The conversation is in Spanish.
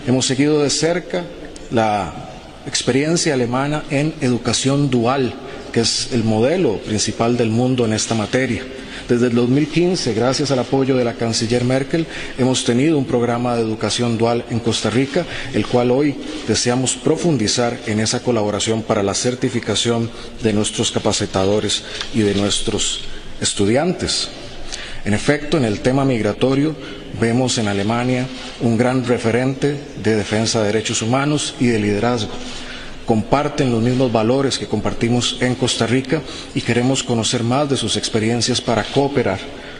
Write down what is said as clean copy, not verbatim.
Hemos seguido de cerca la experiencia alemana en educación dual, que es el modelo principal del mundo en esta materia. Desde el 2015, gracias al apoyo de la canciller Merkel, hemos tenido un programa de educación dual en Costa Rica, el cual hoy deseamos profundizar en esa colaboración para la certificación de nuestros capacitadores y de nuestros estudiantes. En efecto, en el tema migratorio, vemos en Alemania un gran referente de defensa de derechos humanos y de liderazgo. Comparten los mismos valores que compartimos en Costa Rica y queremos conocer más de sus experiencias para cooperar